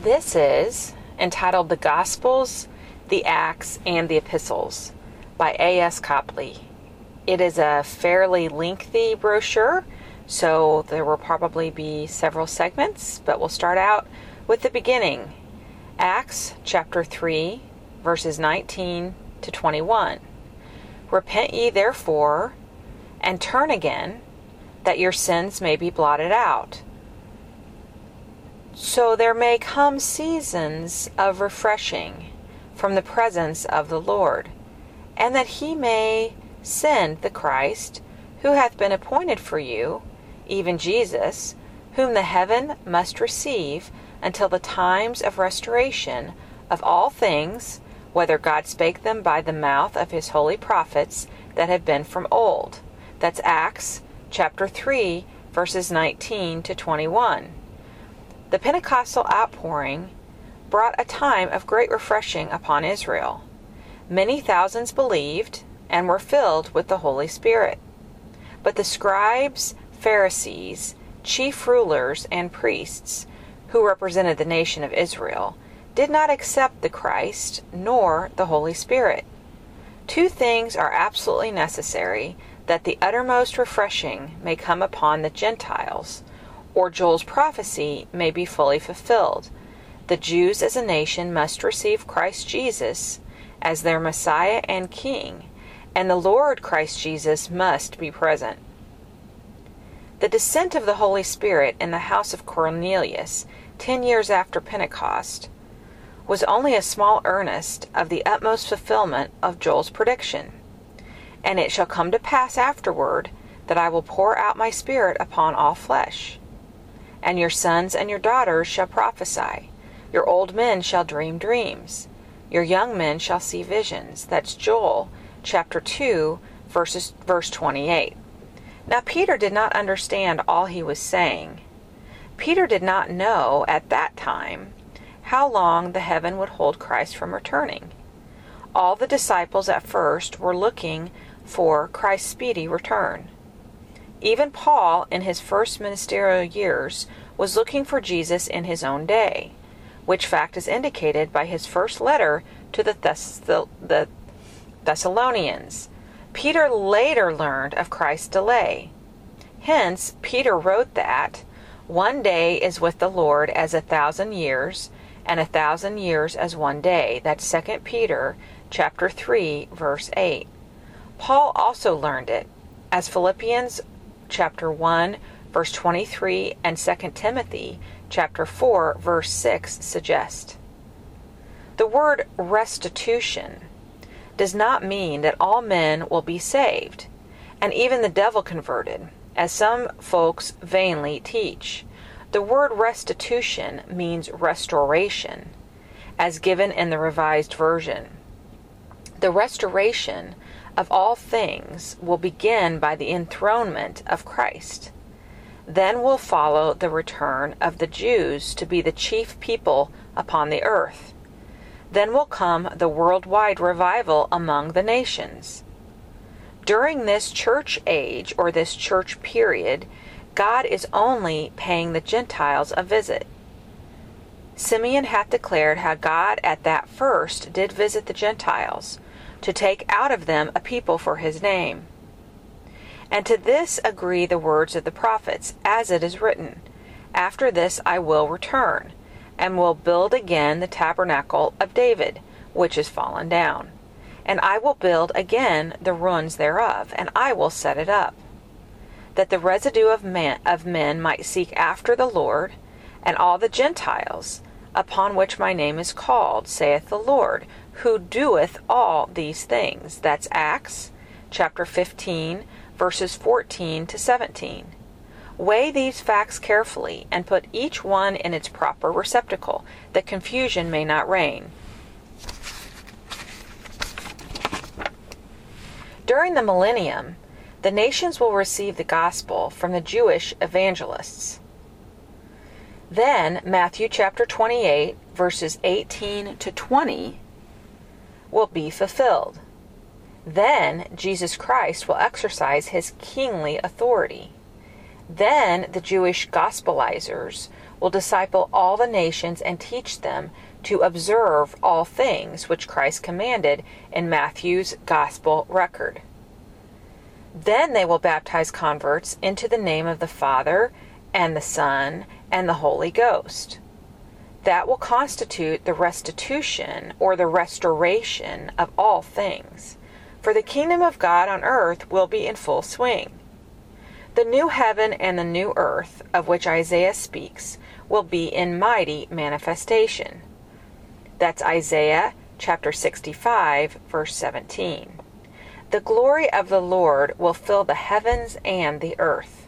This is entitled The Gospels, the Acts, and the Epistles by A.S. Copley. It is a fairly lengthy brochure, so there will probably be several segments, but we'll start out with the beginning. Acts chapter 3, verses 19 to 21. Repent ye therefore, and turn again, that your sins may be blotted out, so there may come seasons of refreshing from the presence of the Lord, and that he may send the Christ, who hath been appointed for you, even Jesus, whom the heaven must receive until the times of restoration of all things, whether God spake them by the mouth of his holy prophets that have been from old. That's Acts chapter 3, verses 19 to 21. The Pentecostal outpouring brought a time of great refreshing upon Israel. Many thousands believed and were filled with the Holy Spirit. But the scribes, Pharisees, chief rulers, and priests, who represented the nation of Israel, did not accept the Christ nor the Holy Spirit. Two things are absolutely necessary that the uttermost refreshing may come upon the Gentiles, or Joel's prophecy may be fully fulfilled. The Jews as a nation must receive Christ Jesus as their Messiah and King, and the Lord Christ Jesus must be present. The descent of the Holy Spirit in the house of Cornelius, 10 years after Pentecost, was only a small earnest of the utmost fulfillment of Joel's prediction. And it shall come to pass afterward that I will pour out my Spirit upon all flesh. And your sons and your daughters shall prophesy. Your old men shall dream dreams. Your young men shall see visions. That's Joel chapter 2, verse 28. Now Peter did not understand all he was saying. Peter did not know at that time how long the heaven would hold Christ from returning. All the disciples at first were looking for Christ's speedy return. Even Paul, in his first ministerial years, was looking for Jesus in his own day, which fact is indicated by his first letter to the Thessalonians. Peter later learned of Christ's delay. Hence, Peter wrote that, "One day is with the Lord as 1,000 years, and 1,000 years as one day." That's 2 Peter chapter 3, verse 8. Paul also learned it, as Philippians chapter 1, verse 23, and 2 Timothy chapter 4, verse 6 suggest. The word restitution does not mean that all men will be saved, and even the devil converted, as some folks vainly teach. The word restitution means restoration, as given in the Revised Version. The restoration of all things will begin by the enthronement of Christ. Then will follow the return of the Jews to be the chief people upon the earth. Then will come the worldwide revival among the nations. During this church age, or this church period, God is only paying the Gentiles a visit. Simeon hath declared how God at that first did visit the Gentiles, to take out of them a people for his name. And to this agree the words of the prophets, as it is written, "After this I will return, and will build again the tabernacle of David, which is fallen down. And I will build again the ruins thereof, and I will set it up, that the residue of men might seek after the Lord, and all the Gentiles, upon which my name is called, saith the Lord, who doeth all these things." That's Acts chapter 15, verses 14 to 17. Weigh these facts carefully and put each one in its proper receptacle, that confusion may not reign. During the millennium, the nations will receive the gospel from the Jewish evangelists. Then Matthew chapter 28, verses 18 to 20 will be fulfilled. Then Jesus Christ will exercise his kingly authority. Then the Jewish gospelizers will disciple all the nations and teach them to observe all things which Christ commanded in Matthew's Gospel record. Then they will baptize converts into the name of the Father and the Son and the Holy Ghost. That will constitute the restitution or the restoration of all things, for the kingdom of God on earth will be in full swing. The new heaven and the new earth, of which Isaiah speaks, will be in mighty manifestation. That's Isaiah chapter 65, verse 17. The glory of the Lord will fill the heavens and the earth.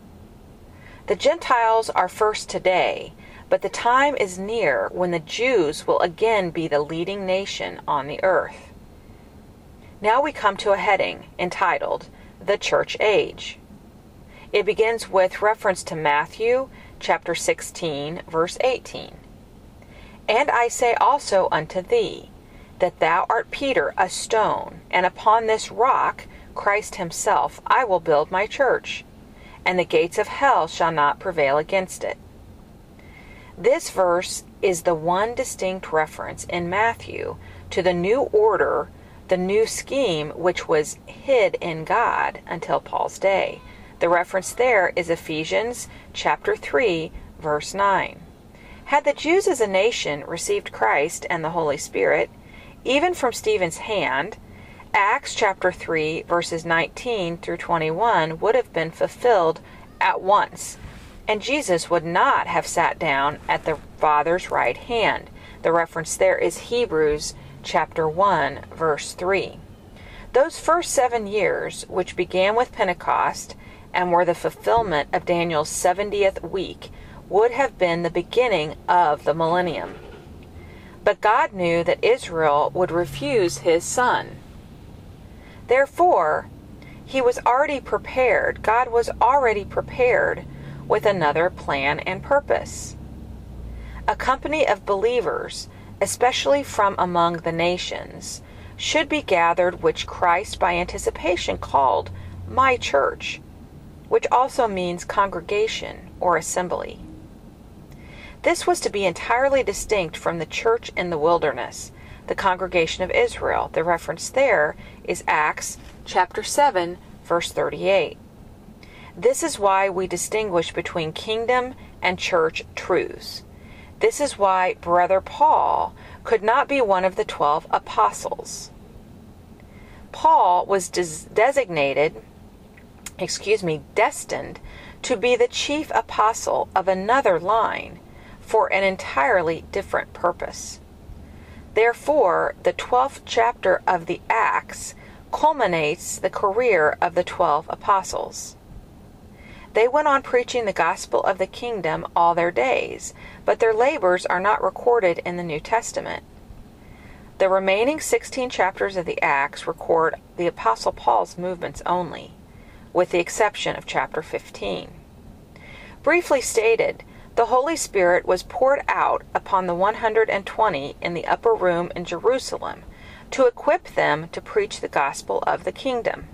The Gentiles are first today, but the time is near when the Jews will again be the leading nation on the earth. Now we come to a heading entitled, The Church Age. It begins with reference to Matthew chapter 16, verse 18. And I say also unto thee, that thou art Peter, a stone, and upon this rock, Christ himself, I will build my church, and the gates of hell shall not prevail against it. This verse is the one distinct reference in Matthew to the new order, the new scheme which was hid in God until Paul's day. The reference there is Ephesians chapter 3, verse 9. Had the Jews as a nation received Christ and the Holy Spirit, even from Stephen's hand, Acts chapter 3, verses 19 through 21 would have been fulfilled at once, and Jesus would not have sat down at the Father's right hand. The reference there is Hebrews chapter 1, verse 3. Those first 7 years, which began with Pentecost and were the fulfillment of Daniel's 70th week, would have been the beginning of the millennium. But God knew that Israel would refuse his Son. Therefore, God was already prepared with another plan and purpose. A company of believers, especially from among the nations, should be gathered, which Christ by anticipation called my church, which also means congregation or assembly. This was to be entirely distinct from the church in the wilderness, the congregation of Israel. The reference there is Acts chapter 7, verse 38. This is why we distinguish between kingdom and church truths. This is why Brother Paul could not be one of the 12 apostles. Paul was destined to be the chief apostle of another line for an entirely different purpose. Therefore, the 12th chapter of the Acts culminates the career of the 12 apostles. They went on preaching the gospel of the kingdom all their days, but their labors are not recorded in the New Testament. The remaining 16 chapters of the Acts record the Apostle Paul's movements only, with the exception of chapter 15. Briefly stated, the Holy Spirit was poured out upon the 120 in the upper room in Jerusalem to equip them to preach the gospel of the kingdom.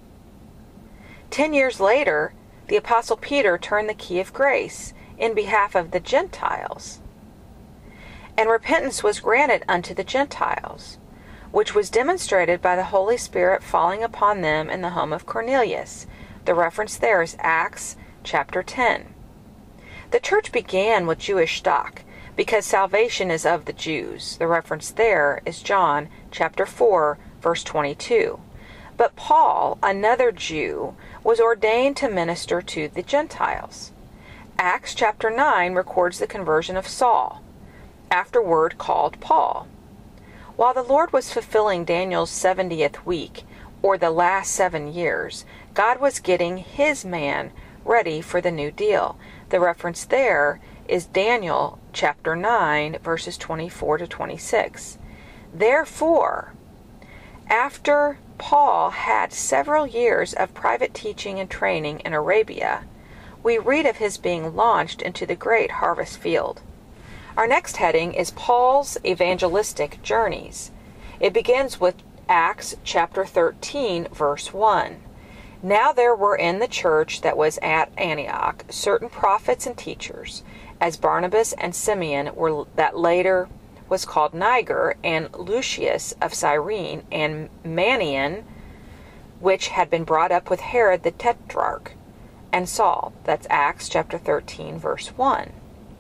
10 years later, the Apostle Peter turned the key of grace in behalf of the Gentiles, and repentance was granted unto the Gentiles, which was demonstrated by the Holy Spirit falling upon them in the home of Cornelius. The reference there is Acts chapter 10. The church began with Jewish stock because salvation is of the Jews. The reference there is John chapter 4, verse 22. But Paul, another Jew, was ordained to minister to the Gentiles. Acts chapter 9 records the conversion of Saul, afterward called Paul. While the Lord was fulfilling Daniel's 70th week, or the last 7 years, God was getting his man ready for the new deal. The reference there is Daniel chapter 9, verses 24 to 26. Therefore, after Paul had several years of private teaching and training in Arabia, we read of his being launched into the great harvest field. Our next heading is Paul's evangelistic journeys. It begins with Acts chapter 13, verse 1. Now there were in the church that was at Antioch certain prophets and teachers, as Barnabas and Simeon were that later was called Niger, and Lucius of Cyrene, and Manaen, which had been brought up with Herod the Tetrarch, and Saul. That's Acts chapter 13, verse 1.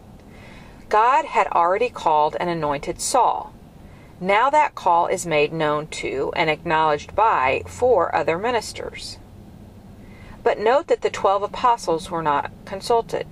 God had already called and anointed Saul. Now that call is made known to and acknowledged by 4 other ministers. But note that the 12 apostles were not consulted.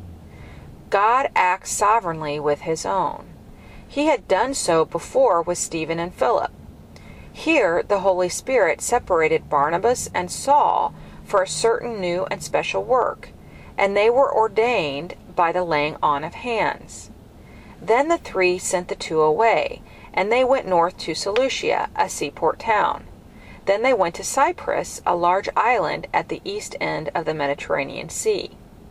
God acts sovereignly with his own. He had done so before with Stephen and Philip. Here, the Holy Spirit separated Barnabas and Saul for a certain new and special work, and they were ordained by the laying on of hands. Then the 3 sent the 2 away, and they went north to Seleucia, a seaport town. Then they went to Cyprus, a large island at the east end of the Mediterranean Sea.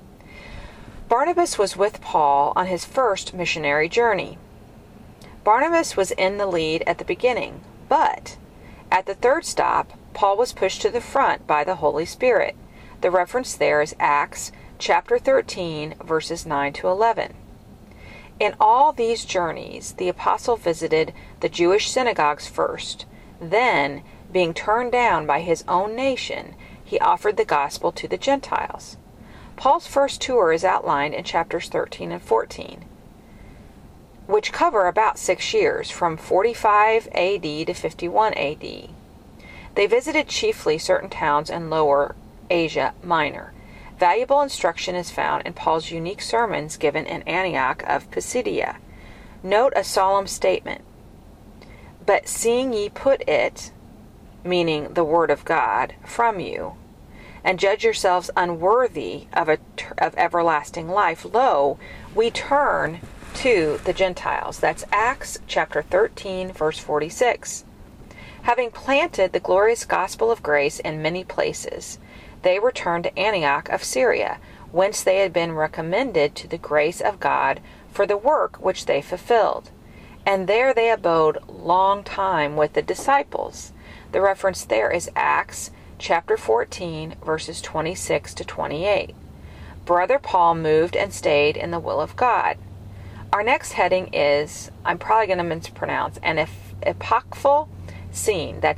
Barnabas was with Paul on his first missionary journey. Barnabas was in the lead at the beginning, but at the 3rd stop, Paul was pushed to the front by the Holy Spirit. The reference there is Acts chapter 13, verses 9 to 11. In all these journeys, the apostle visited the Jewish synagogues first. Then, being turned down by his own nation, he offered the gospel to the Gentiles. Paul's first tour is outlined in chapters 13 and 14, which cover about 6 years, from 45 AD to 51 AD. They visited chiefly certain towns in Lower Asia Minor. Valuable instruction is found in Paul's unique sermons given in Antioch of Pisidia. Note a solemn statement. But seeing ye put it, meaning the word of God, from you, and judge yourselves unworthy of everlasting life, lo, we turn to the Gentiles. That's Acts chapter 13, verse 46. Having planted the glorious gospel of grace in many places, they returned to Antioch of Syria, whence they had been recommended to the grace of God for the work which they fulfilled. And there they abode long time with the disciples. The reference there is Acts chapter 14, verses 26 to 28. Brother Paul moved and stayed in the will of God. Our next heading is, I'm probably going to mispronounce, an epochal scene. That's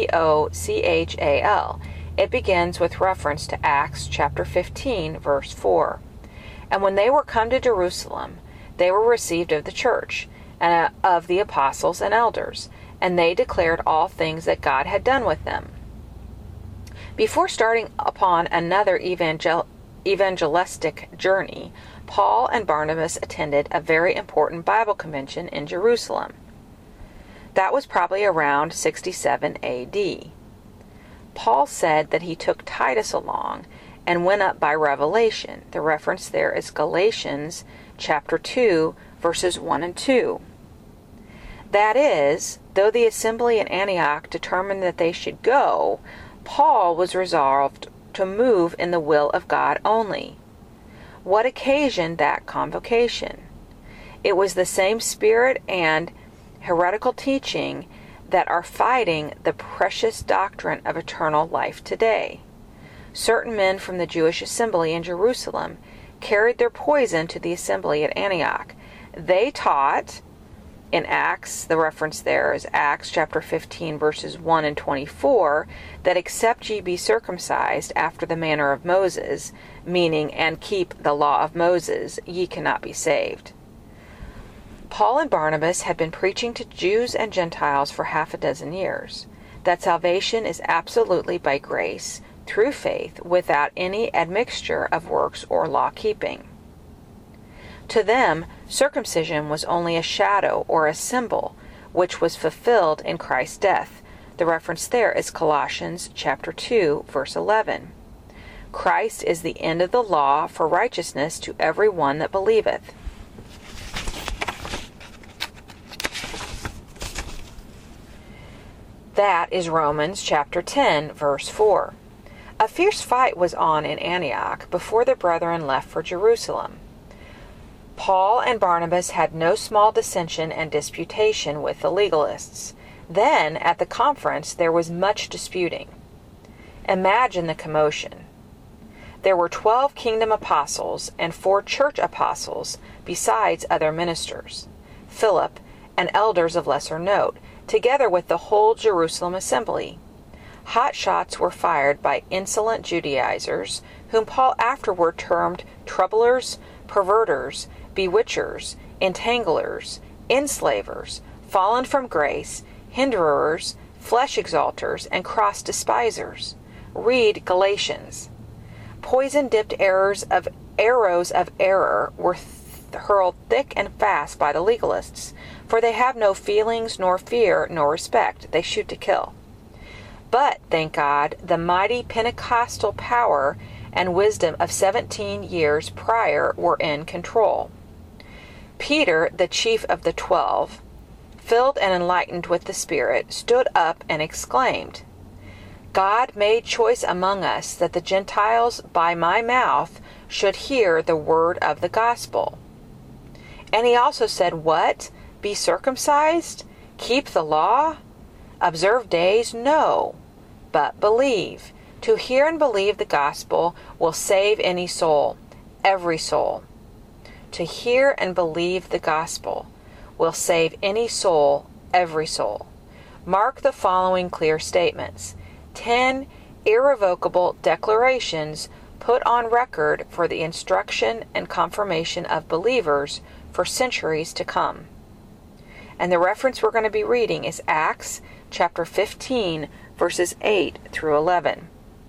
Epochal. It begins with reference to Acts chapter 15, verse 4. And when they were come to Jerusalem, they were received of the church, and of the apostles and elders, and they declared all things that God had done with them. Before starting upon another evangelistic journey, Paul and Barnabas attended a very important Bible convention in Jerusalem. That was probably around 67 AD. Paul said that he took Titus along and went up by revelation. The reference there is Galatians chapter 2, verses 1 and 2. That is, though the assembly in Antioch determined that they should go, Paul was resolved to move in the will of God only. What occasioned that convocation? It was the same spirit and heretical teaching that are fighting the precious doctrine of eternal life today. Certain men from the Jewish assembly in Jerusalem carried their poison to the assembly at Antioch. They taught, in Acts, the reference there is Acts chapter 15, verses 1 and 24, that except ye be circumcised after the manner of Moses, meaning, and keep the law of Moses, ye cannot be saved. Paul and Barnabas had been preaching to Jews and Gentiles for half a dozen years, that salvation is absolutely by grace, through faith, without any admixture of works or law-keeping. To them, circumcision was only a shadow or a symbol, which was fulfilled in Christ's death. The reference there is Colossians chapter 2, verse 11. Christ is the end of the law for righteousness to every one that believeth. That is Romans chapter 10, verse 4. A fierce fight was on in Antioch before the brethren left for Jerusalem. Paul and Barnabas had no small dissension and disputation with the legalists. Then, at the conference, there was much disputing. Imagine the commotion. There were 12 kingdom apostles and 4 church apostles, besides other ministers, Philip, and elders of lesser note, together with the whole Jerusalem assembly. Hot shots were fired by insolent Judaizers, whom Paul afterward termed troublers, perverters, bewitchers, entanglers, enslavers, fallen from grace, hinderers, flesh exalters, and cross despisers. Read Galatians. Poison-dipped arrows of error were hurled thick and fast by the legalists, for they have no feelings, nor fear, nor respect. They shoot to kill. But, thank God, the mighty Pentecostal power and wisdom of 17 years prior were in control. Peter, the chief of the 12, filled and enlightened with the Spirit, stood up and exclaimed, God made choice among us that the Gentiles by my mouth should hear the word of the gospel. And he also said, what? Be circumcised? Keep the law? Observe days? No, but believe. To hear and believe the gospel will save any soul, every soul. To hear and believe the gospel will save any soul, every soul. Mark the following clear statements. 10 irrevocable declarations put on record for the instruction and confirmation of believers for centuries to come. And the reference we're going to be reading is Acts chapter 15, verses 8 through 11.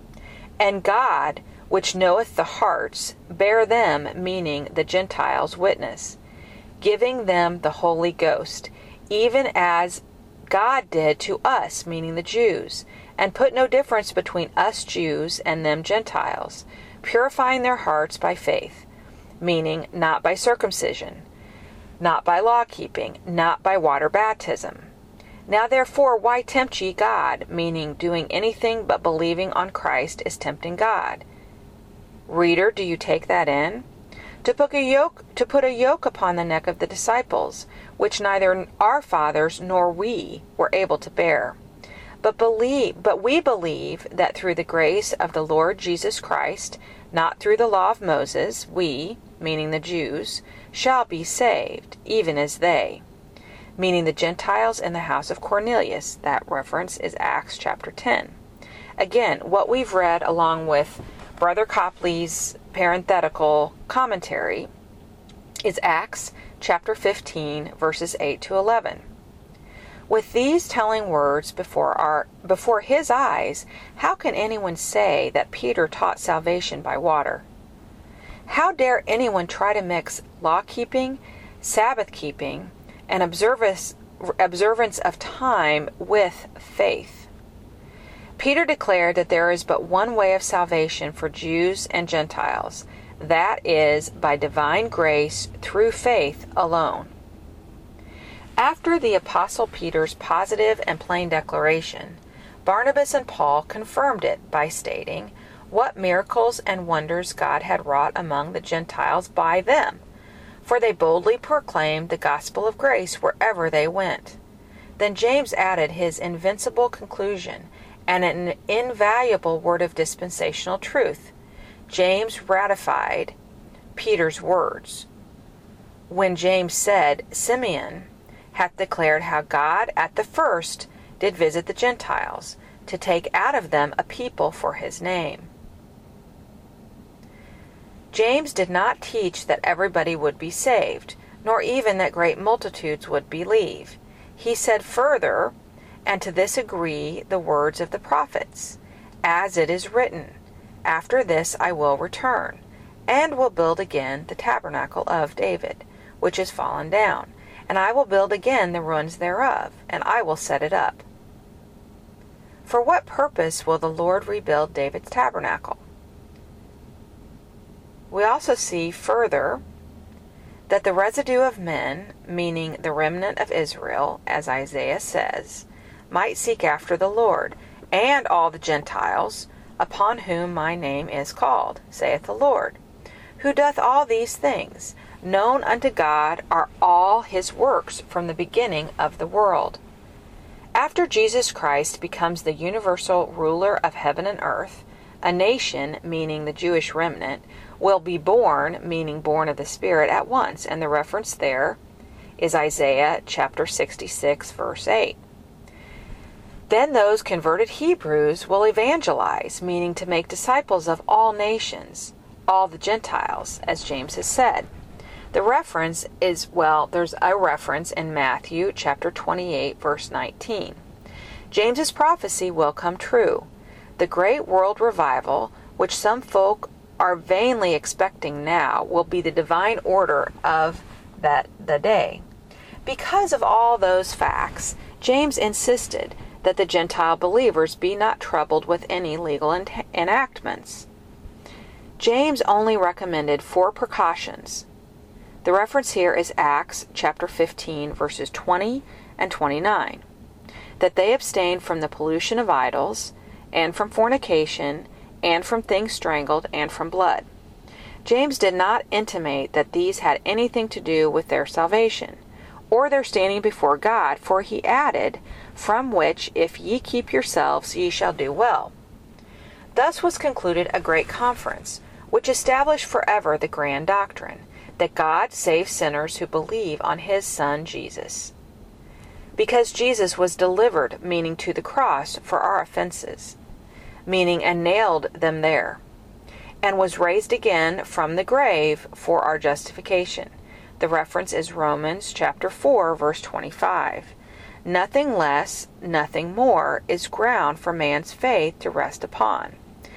And God, which knoweth the hearts, bear them, meaning the Gentiles, witness, giving them the Holy Ghost, even as God did to us, meaning the Jews, and put no difference between us Jews and them Gentiles, purifying their hearts by faith, meaning not by circumcision, not by law-keeping, not by water baptism. Now therefore, why tempt ye God, meaning doing anything but believing on Christ is tempting God. Reader, do you take that in? To put a yoke upon the neck of the disciples, which neither our fathers nor we were able to bear. But we believe that through the grace of the Lord Jesus Christ, not through the law of Moses, we, meaning the Jews, shall be saved, even as they, meaning the Gentiles in the house of Cornelius. That reference is Acts chapter 10. Again, what we've read along with Brother Copley's parenthetical commentary is Acts chapter 15, verses 8 to 11. With these telling words before his eyes, how can anyone say that Peter taught salvation by water? How dare anyone try to mix law-keeping, Sabbath-keeping, and observance of time with faith? Peter declared that there is but one way of salvation for Jews and Gentiles. That is by divine grace through faith alone. After the Apostle Peter's positive and plain declaration, Barnabas and Paul confirmed it by stating what miracles and wonders God had wrought among the Gentiles by them, for they boldly proclaimed the gospel of grace wherever they went. Then James added his invincible conclusion and an invaluable word of dispensational truth. James ratified Peter's words when James said, Simeon hath declared how God at the first did visit the Gentiles, to take out of them a people for his name. James did not teach that everybody would be saved, nor even that great multitudes would believe. He said further, and to this agree the words of the prophets, as it is written, After this I will return, and will build again the tabernacle of David, which is fallen down, and I will build again the ruins thereof, and I will set it up. For what purpose will the Lord rebuild David's tabernacle? We also see further that the residue of men, meaning the remnant of Israel, as Isaiah says, might seek after the Lord, and all the Gentiles, upon whom my name is called, saith the Lord, who doth all these things. Known unto God are all his works from the beginning of the world. After Jesus Christ becomes the universal ruler of heaven and earth, A nation, meaning the Jewish remnant, will be born, meaning born of the Spirit, at once, and the reference there is Isaiah chapter 66, verse 8. Then those converted Hebrews will evangelize, meaning to make disciples of all nations, all the Gentiles, as James has said. The reference is, there's a reference in Matthew chapter 28, verse 19. James's prophecy will come true. The great world revival, which some folk are vainly expecting now, will be the divine order of the day. Because of all those facts, James insisted that the Gentile believers be not troubled with any legal enactments. James only recommended 4 precautions. The reference here is Acts chapter 15, verses 20 and 29. That they abstain from the pollution of idols, and from fornication, and from things strangled, and from blood. James did not intimate that these had anything to do with their salvation, or their standing before God, for he added, from which if ye keep yourselves, ye shall do well. Thus was concluded a great conference, which established forever the grand doctrine, that God saves sinners who believe on his Son Jesus. Because Jesus was delivered, meaning to the cross, for our offenses, meaning and nailed them there, and was raised again from the grave for our justification. The reference is Romans chapter 4, verse 25. Nothing less, nothing more, is ground for man's faith to rest upon.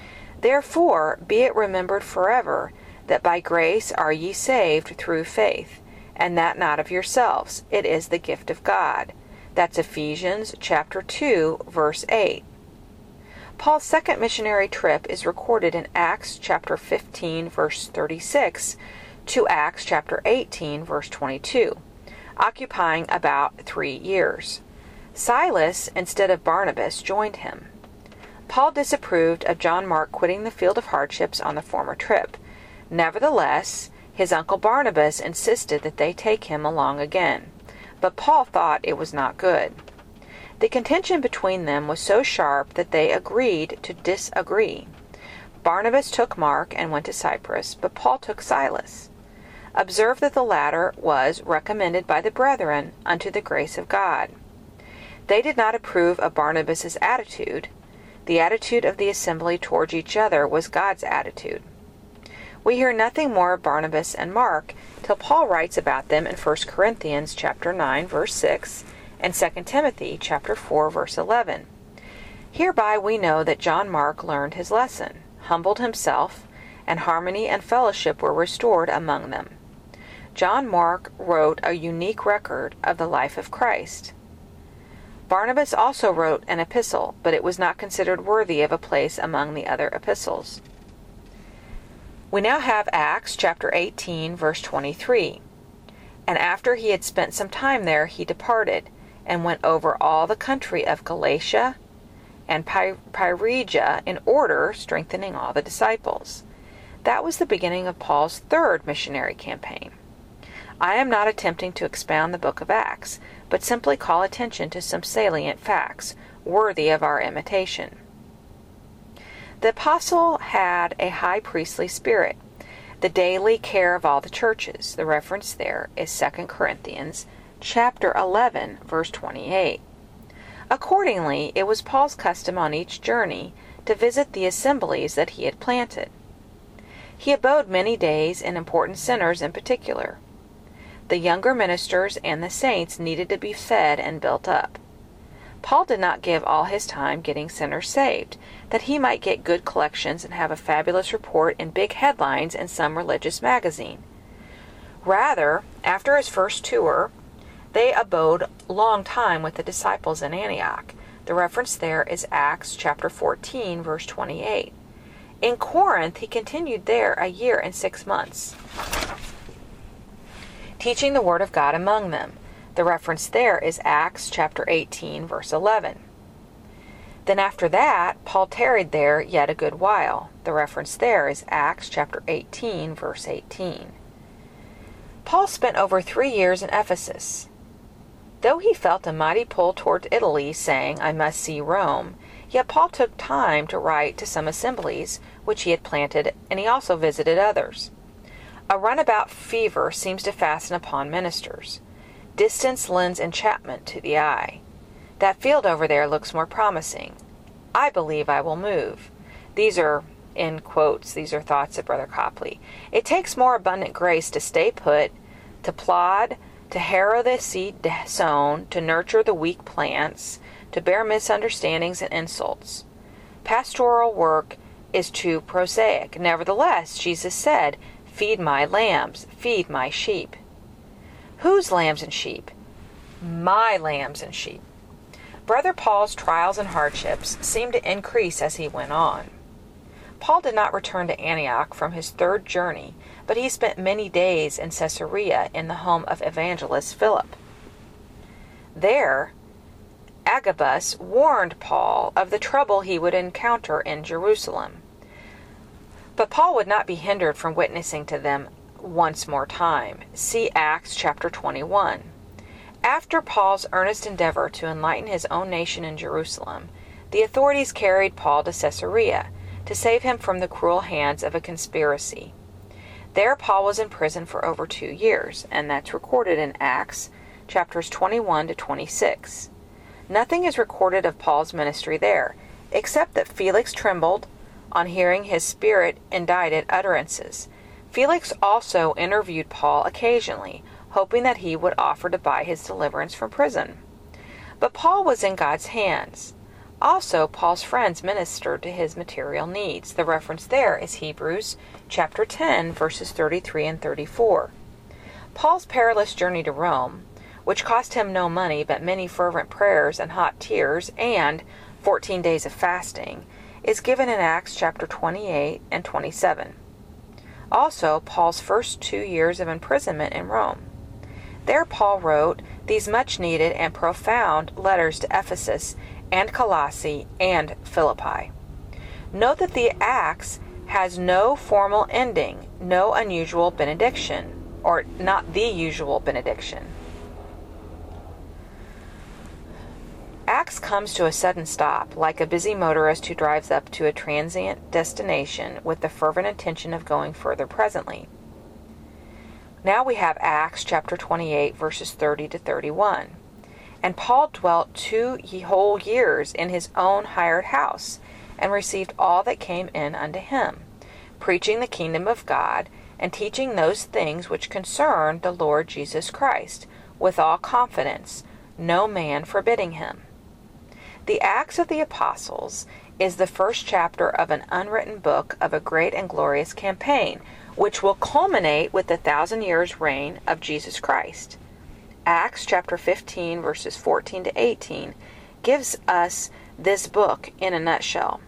Therefore, be it remembered forever, that by grace are ye saved through faith, and that not of yourselves. It is the gift of God. That's Ephesians chapter 2, verse 8. Paul's second missionary trip is recorded in Acts chapter 15, verse 36, to Acts chapter 18, verse 22, occupying about 3 years. Silas, instead of Barnabas, joined him. Paul disapproved of John Mark quitting the field of hardships on the former trip. Nevertheless, his uncle Barnabas insisted that they take him along again, but Paul thought it was not good. The contention between them was so sharp that they agreed to disagree. Barnabas took Mark and went to Cyprus, but Paul took Silas. Observe that the latter was recommended by the brethren unto the grace of God. They did not approve of Barnabas's attitude. The attitude of the assembly towards each other was God's attitude. We hear nothing more of Barnabas and Mark till Paul writes about them in 1 Corinthians chapter 9, verse 6, and 2 Timothy chapter 4, verse 11. Hereby we know that John Mark learned his lesson, humbled himself, and harmony and fellowship were restored among them. John Mark wrote a unique record of the life of Christ. Barnabas also wrote an epistle, but it was not considered worthy of a place among the other epistles. We now have Acts chapter 18, verse 23. And after he had spent some time there, he departed, and went over all the country of Galatia and Phrygia in order, strengthening all the disciples. That was the beginning of Paul's third missionary campaign. I am not attempting to expound the book of Acts, but simply call attention to some salient facts, worthy of our imitation. The apostle had a high priestly spirit, the daily care of all the churches. The reference there is 2 Corinthians chapter 11, verse 28. Accordingly, it was Paul's custom on each journey to visit the assemblies that he had planted. He abode many days in important centers in particular. The younger ministers and the saints needed to be fed and built up. Paul did not give all his time getting sinners saved, that he might get good collections and have a fabulous report in big headlines in some religious magazine. Rather, after his first tour, they abode long time with the disciples in Antioch. The reference there is Acts chapter 14, verse 28. In Corinth, he continued there a year and 6 months, teaching the word of God among them. The reference there is Acts chapter 18, verse 11. Then after that, Paul tarried there yet a good while. The reference there is Acts chapter 18, verse 18. Paul spent over 3 years in Ephesus. Though he felt a mighty pull toward Italy, saying, I must see Rome, Yet Paul took time to write to some assemblies which he had planted, and he also visited others. A runabout fever seems to fasten upon ministers. Distance lends enchantment to the eye. That field over there looks more promising. I believe I will move. These are, in quotes, these are thoughts of Brother Copley. It takes more abundant grace to stay put, to plod, to harrow the seed sown, to nurture the weak plants, to bear misunderstandings and insults. Pastoral work is too prosaic. Nevertheless, Jesus said, "Feed my lambs, feed my sheep." Whose lambs and sheep? My lambs and sheep. Brother Paul's trials and hardships seemed to increase as he went on. Paul did not return to Antioch from his third journey, but he spent many days in Caesarea in the home of evangelist Philip. There, Agabus warned Paul of the trouble he would encounter in Jerusalem. But Paul would not be hindered from witnessing to them once more time. See Acts chapter 21. After Paul's earnest endeavor to enlighten his own nation in Jerusalem, the authorities carried Paul to Caesarea to save him from the cruel hands of a conspiracy. There Paul was in prison for over 2 years, and that's recorded in Acts chapters 21 to 26. Nothing is recorded of Paul's ministry there, except that Felix trembled on hearing his spirit-indicted utterances. Felix also interviewed Paul occasionally, hoping that he would offer to buy his deliverance from prison. But Paul was in God's hands. Also, Paul's friends ministered to his material needs. The reference there is Hebrews chapter 10, verses 33 and 34. Paul's perilous journey to Rome, which cost him no money but many fervent prayers and hot tears and 14 days of fasting, is given in Acts chapter 28 and 27. Also, Paul's first 2 years of imprisonment in Rome. There Paul wrote these much-needed and profound letters to Ephesus and Colossae and Philippi. Note that the Acts has no formal ending, no unusual benediction, or not the usual benediction. Acts comes to a sudden stop, like a busy motorist who drives up to a transient destination with the fervent intention of going further presently. Now we have Acts chapter 28, verses 30 to 31. And Paul dwelt 2 whole years in his own hired house, and received all that came in unto him, preaching the kingdom of God, and teaching those things which concern the Lord Jesus Christ, with all confidence, no man forbidding him. The Acts of the Apostles is the first chapter of an unwritten book of a great and glorious campaign, which will culminate with the 1,000 years reign of Jesus Christ. Acts chapter 15, verses 14 to 18, gives us this book in a nutshell.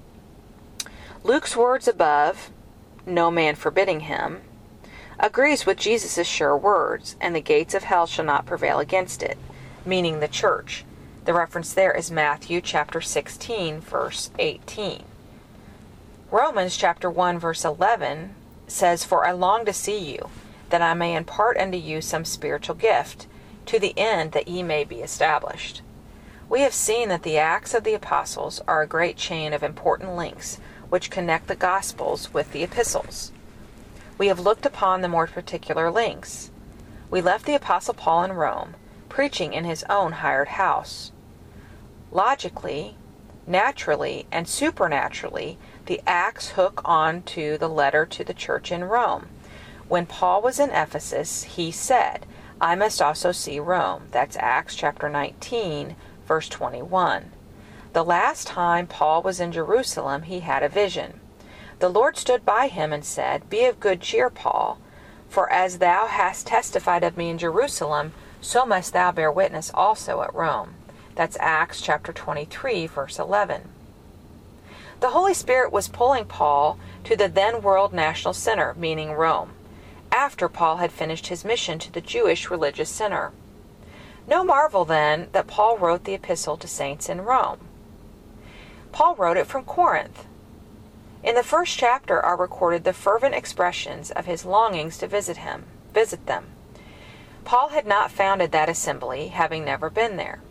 Luke's words above, no man forbidding him, agrees with Jesus' sure words, and the gates of hell shall not prevail against it, meaning the church. The reference there is Matthew chapter 16, verse 18. Romans chapter 1, verse 11 says, "For I long to see you, that I may impart unto you some spiritual gift, to the end that ye may be established." We have seen that the Acts of the Apostles are a great chain of important links which connect the Gospels with the Epistles. We have looked upon the more particular links. We left the Apostle Paul in Rome, preaching in his own hired house. Logically, naturally, and supernaturally, the Acts hook on to the letter to the church in Rome. When Paul was in Ephesus, he said, "I must also see Rome." That's Acts chapter 19, verse 21. The last time Paul was in Jerusalem, he had a vision. The Lord stood by him and said, "Be of good cheer, Paul, for as thou hast testified of me in Jerusalem, so must thou bear witness also at Rome." That's Acts chapter 23, verse 11. The Holy Spirit was pulling Paul to the then world national center, meaning Rome, after Paul had finished his mission to the Jewish religious center. No marvel then that Paul wrote the epistle to saints in Rome. Paul wrote it from Corinth. In the first chapter are recorded the fervent expressions of his longings to visit them. Paul had not founded that assembly, having never been there.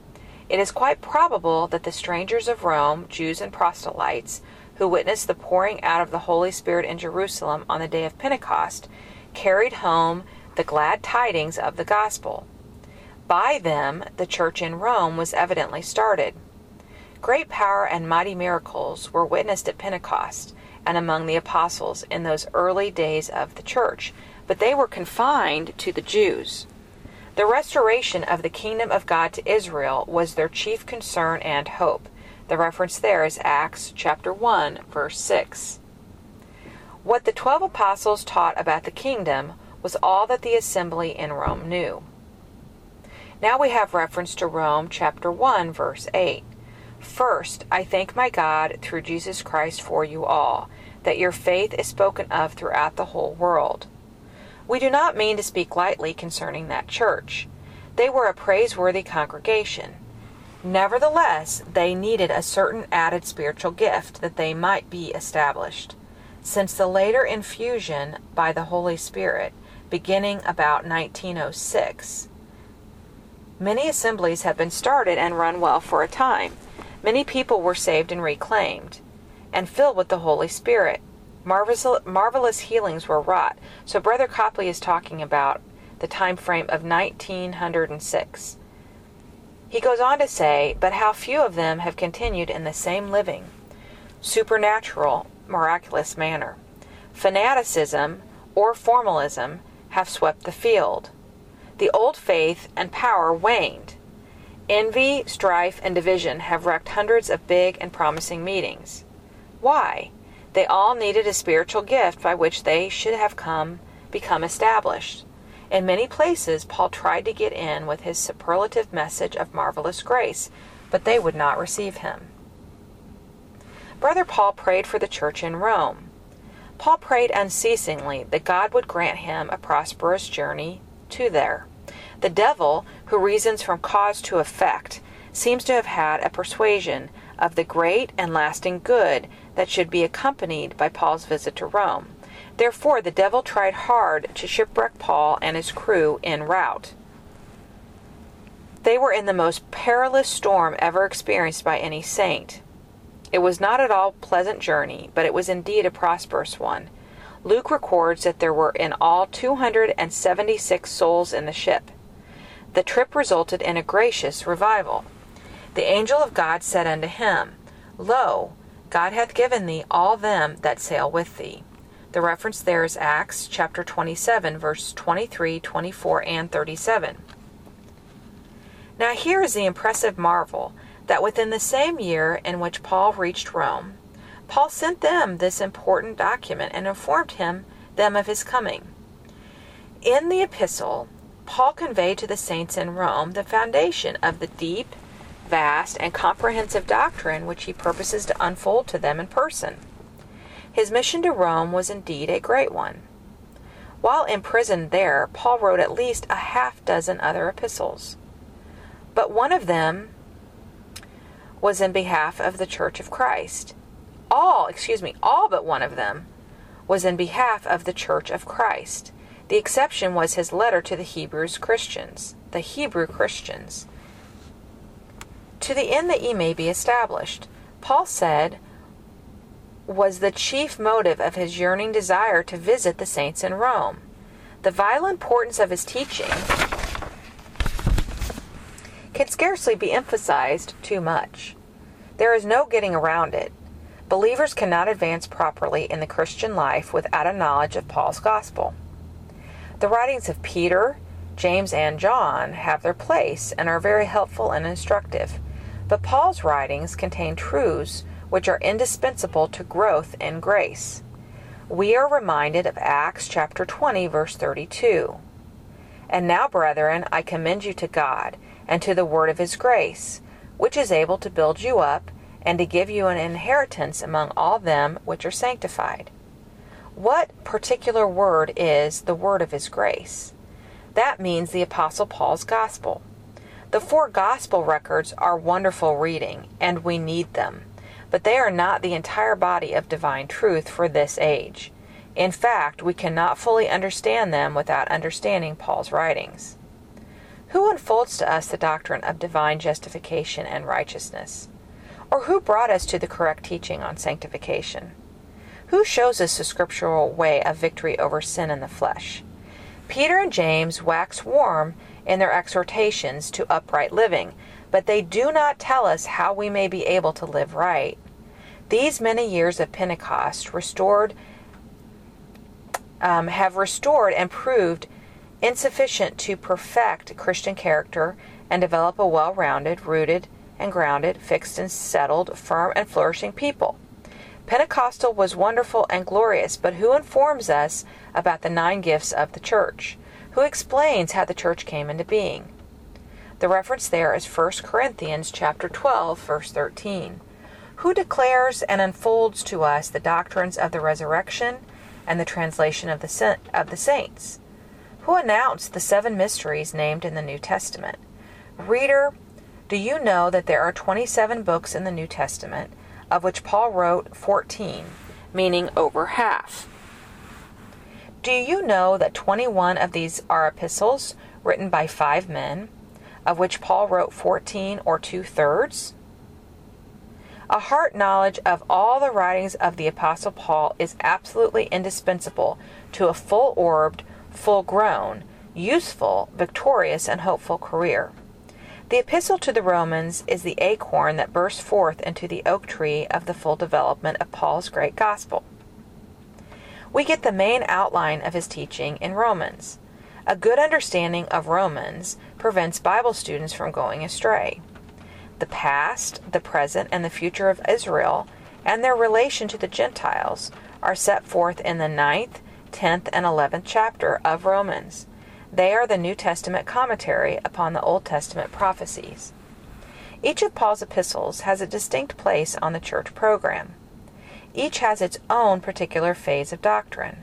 It is quite probable that the strangers of Rome, Jews and proselytes, who witnessed the pouring out of the Holy Spirit in Jerusalem on the day of Pentecost, carried home the glad tidings of the gospel. By them, the church in Rome was evidently started. Great power and mighty miracles were witnessed at Pentecost and among the apostles in those early days of the church, but they were confined to the Jews. The restoration of the kingdom of God to Israel was their chief concern and hope. The reference there is Acts chapter 1, verse 6. What the 12 apostles taught about the kingdom was all that the assembly in Rome knew. Now we have reference to Rome chapter 1, verse 8. First, I thank my God through Jesus Christ for you all, that your faith is spoken of throughout the whole world. We do not mean to speak lightly concerning that church. They were a praiseworthy congregation. Nevertheless, they needed a certain added spiritual gift that they might be established. Since the later infusion by the Holy Spirit, beginning about 1906, many assemblies have been started and run well for a time. Many people were saved and reclaimed, and filled with the Holy Spirit. Marvelous healings were wrought. So Brother Copley is talking about the time frame of 1906. He goes on to say, but how few of them have continued in the same living, supernatural, miraculous manner. Fanaticism or formalism have swept the field. The old faith and power waned. Envy, strife, and division have wrecked hundreds of big and promising meetings. Why? They all needed a spiritual gift by which they should have become established. In many places, Paul tried to get in with his superlative message of marvelous grace, but they would not receive him. Brother Paul prayed for the church in Rome. Paul prayed unceasingly that God would grant him a prosperous journey to there. The devil, who reasons from cause to effect, seems to have had a persuasion of the great and lasting good that should be accompanied by Paul's visit to Rome. Therefore, the devil tried hard to shipwreck Paul and his crew en route. They were in the most perilous storm ever experienced by any saint. It was not at all a pleasant journey, but it was indeed a prosperous one. Luke records that there were in all 276 souls in the ship. The trip resulted in a gracious revival. The angel of God said unto him, Lo, God hath given thee all them that sail with thee. The reference there is Acts chapter 27, verse 23, 24, and 37. Now here is the impressive marvel, that within the same year in which Paul reached Rome, Paul sent them this important document and informed them of his coming. In the epistle, Paul conveyed to the saints in Rome the foundation of the deep, vast, and comprehensive doctrine which he purposes to unfold to them in person. His mission to Rome was indeed a great one. While imprisoned there, Paul wrote at least a half-dozen other epistles. But one of them was in behalf of the Church of Christ. All but one of them was in behalf of the Church of Christ. The exception was his letter to the Hebrew Christians. To the end that ye may be established, Paul said, was the chief motive of his yearning desire to visit the saints in Rome. The vital importance of his teaching can scarcely be emphasized too much. There is no getting around it. Believers cannot advance properly in the Christian life without a knowledge of Paul's gospel. The writings of Peter, James, and John have their place and are very helpful and instructive, but Paul's writings contain truths which are indispensable to growth in grace. We are reminded of Acts chapter 20, verse 32. And now, brethren, I commend you to God, and to the word of his grace, which is able to build you up, and to give you an inheritance among all them which are sanctified. What particular word is the word of his grace? That means the Apostle Paul's gospel. The 4 gospel records are wonderful reading, and we need them, but they are not the entire body of divine truth for this age. In fact, we cannot fully understand them without understanding Paul's writings. Who unfolds to us the doctrine of divine justification and righteousness? Or who brought us to the correct teaching on sanctification? Who shows us the scriptural way of victory over sin in the flesh? Peter and James wax warm in their exhortations to upright living, but they do not tell us how we may be able to live right. These many years of Pentecost have restored and proved insufficient to perfect Christian character and develop a well-rounded, rooted and grounded, fixed and settled, firm and flourishing people. Pentecostal was wonderful and glorious, but who informs us about the 9 gifts of the church? Who explains how the church came into being? The reference there is 1 Corinthians chapter 12, verse 13. Who declares and unfolds to us the doctrines of the resurrection and the translation of the saints? Who announced the 7 mysteries named in the New Testament? Reader, do you know that there are 27 books in the New Testament, of which Paul wrote 14, meaning over half? Do you know that 21 of these are epistles written by 5 men, of which Paul wrote 14 or 2/3? A heart knowledge of all the writings of the Apostle Paul is absolutely indispensable to a full-orbed, full-grown, useful, victorious, and hopeful career. The Epistle to the Romans is the acorn that bursts forth into the oak tree of the full development of Paul's great gospel. We get the main outline of his teaching in Romans. A good understanding of Romans prevents Bible students from going astray. The past, the present, and the future of Israel and their relation to the Gentiles are set forth in the 9th, 10th, and 11th chapter of Romans. They are the New Testament commentary upon the Old Testament prophecies. Each of Paul's epistles has a distinct place on the church program. Each has its own particular phase of doctrine.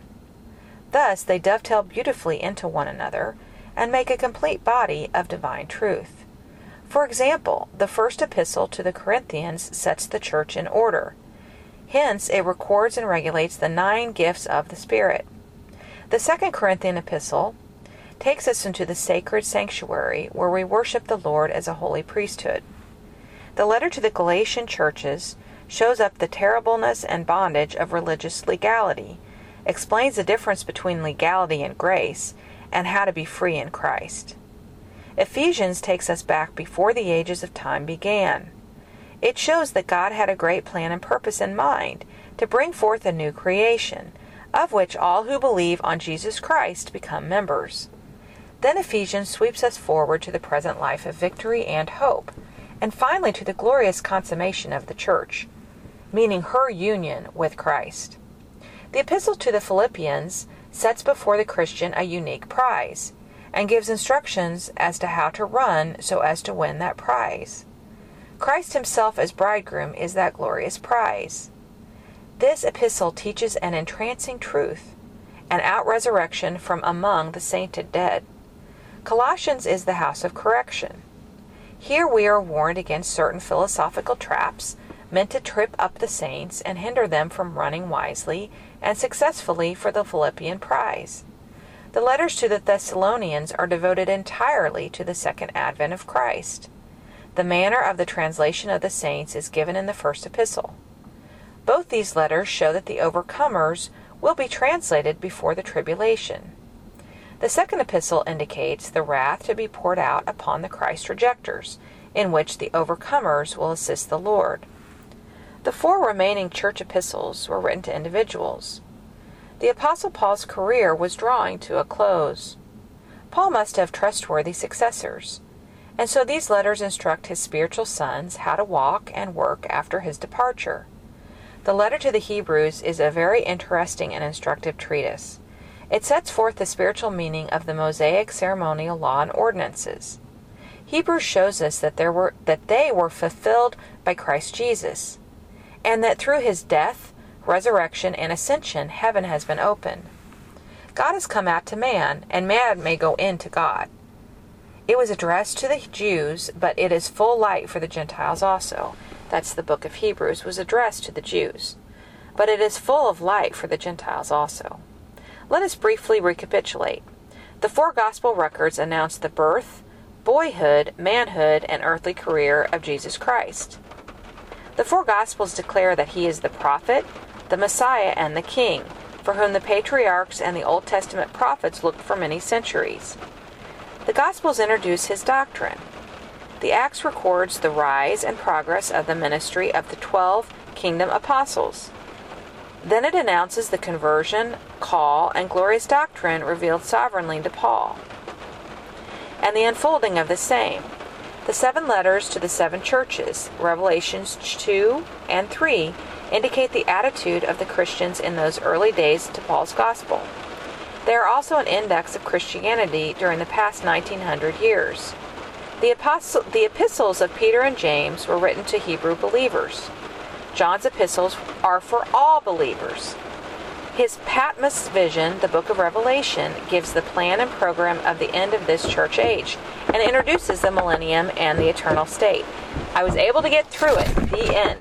Thus, they dovetail beautifully into one another and make a complete body of divine truth. For example, the first epistle to the Corinthians sets the church in order. Hence, it records and regulates the 9 gifts of the Spirit. The 2 Corinthian epistle takes us into the sacred sanctuary where we worship the Lord as a holy priesthood. The letter to the Galatian churches shows up the terribleness and bondage of religious legality, explains the difference between legality and grace, and how to be free in Christ. Ephesians takes us back before the ages of time began. It shows that God had a great plan and purpose in mind to bring forth a new creation, of which all who believe on Jesus Christ become members. Then Ephesians sweeps us forward to the present life of victory and hope, and finally to the glorious consummation of the church, meaning her union with Christ. The epistle to the Philippians sets before the Christian a unique prize, and gives instructions as to how to run so as to win that prize. Christ himself as bridegroom is that glorious prize. This epistle teaches an entrancing truth, an out-resurrection from among the sainted dead. Colossians is the house of correction. Here we are warned against certain philosophical traps meant to trip up the saints and hinder them from running wisely and successfully for the Philippian prize. The letters to the Thessalonians are devoted entirely to the second advent of Christ. The manner of the translation of the saints is given in the first epistle. Both these letters show that the overcomers will be translated before the tribulation. The second epistle indicates the wrath to be poured out upon the Christ rejectors, in which the overcomers will assist the Lord. The 4 remaining church epistles were written to individuals. The Apostle Paul's career was drawing to a close. Paul must have trustworthy successors, and so these letters instruct his spiritual sons how to walk and work after his departure. The letter to the Hebrews is a very interesting and instructive treatise. It sets forth the spiritual meaning of the Mosaic ceremonial law and ordinances. Hebrews shows us that they were fulfilled by Christ Jesus, and that through his death, resurrection, and ascension, heaven has been opened. God has come out to man, and man may go in to God. It was addressed to the Jews, but it is full light for the Gentiles also. That's the book of Hebrews was addressed to the Jews, but it is full of light for the Gentiles also. Let us briefly recapitulate. The 4 gospel records announce the birth, boyhood, manhood, and earthly career of Jesus Christ. The four Gospels declare that he is the prophet, the Messiah, and the King, for whom the patriarchs and the Old Testament prophets looked for many centuries. The Gospels introduce his doctrine. The Acts records the rise and progress of the ministry of the 12 kingdom apostles. Then it announces the conversion, call, and glorious doctrine revealed sovereignly to Paul, and the unfolding of the same. The 7 letters to the 7 churches, Revelations 2 and 3, indicate the attitude of the Christians in those early days to Paul's gospel. They are also an index of Christianity during the past 1900 years. The epistles of Peter and James were written to Hebrew believers. John's epistles are for all believers. His Patmos vision, the book of Revelation, gives the plan and program of the end of this church age and introduces the millennium and the eternal state. I was able to get through it. The end.